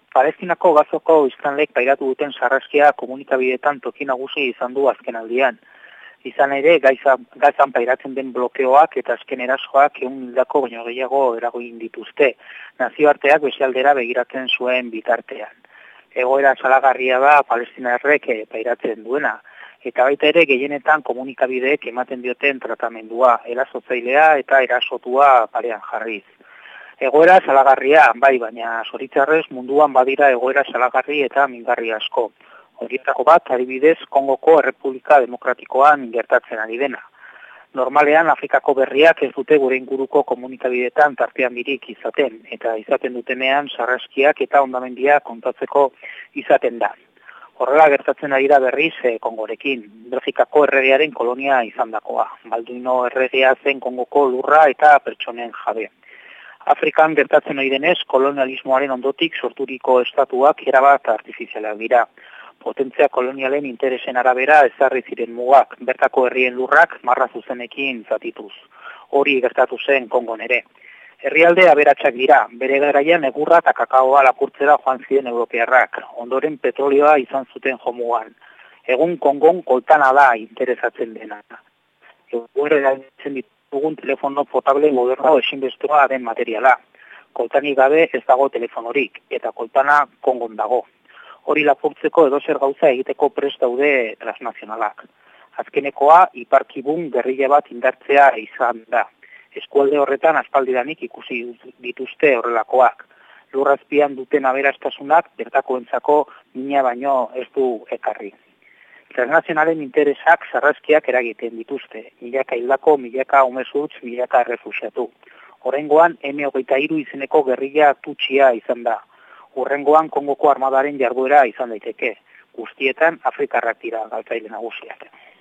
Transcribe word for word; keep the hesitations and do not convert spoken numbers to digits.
Palestinako Gazako biztanleek pairatu duten sarraskia komunikabideetan toki nagusi izan du azken aldian. Izan ere, Gazan pairatzen den blokeoak eta azken erasoak ehun hildako baino gehiago eragin dituzte, nazioarteak beste aldera begiratzen zuen bitartean. Egoera salagarria da palestinarrek pairatzen duena, eta baita ere gehienetan komunikabideek ematen dioten tratamendua, erasotzailea eta erasotua parean jarriz. Egoera salagarria, bai, baina zoritzarrez munduan badira egoera salagarri eta mingarri asko. Horietako bat, adibidez, Kongoko Errepublika Demokratikoan gertatzen ari dena. Normalean, Afrikako berriak ez dute gure inguruko komunikabideetan tartean birik izaten, eta izaten dutenean sarraskiak eta hondamendia kontatzeko izaten da. Horrela gertatzen ari da berriz eh, Kongorekin, Belgikako erregearen kolonia izandakoa. Balduino erregea zen Kongoko lurra eta pertsonen jabe. Afrikan gertatzen ohi denez, kolonialismoaren ondotik sorturiko estatuak erabat artifizialak dira. Potentzia kolonialen interesen arabera ezarri ziren mugak, bertako herrien lurrak marra zuzenekin zatituz. Hori gertatu zen Kongon ere. Herrialde aberatsak dira, bere garaian egurra eta kakaoa lapurtzera joan ziren europearrak, ondoren petrolioa izan zuten jomugan. Egun Kongon koltana da interesatzen dena. Egoera erabiltzen ditugun telefono potable moderno ezinbestekoa den materiala. Koltanik gabe ez dago telefonorik, eta koltana Kongon dago. Hori lapurtzeko edozer gauza egiteko prest daude transnazionalak. Azkenekoa, iparkibun gerrilla bat indartzea izan da. Eskualde horretan aspaldidanik ikusi dituzte horrelakoak. Lurrazpian duten aberastasunak bertakoentzako mina baino ez du ekarri. Transnazionalen interesak sarraskiak eragiten dituzte. Milaka hildako, milaka umezurtz, milaka errefusiatu. Oraingoan eme hogeita hiru izeneko gerrilla tutsia izan da. Hurrengoan Kongoko armadaren jarduera izan daiteke. Guztietan Afrikarrak dira galtzaile nagusiak.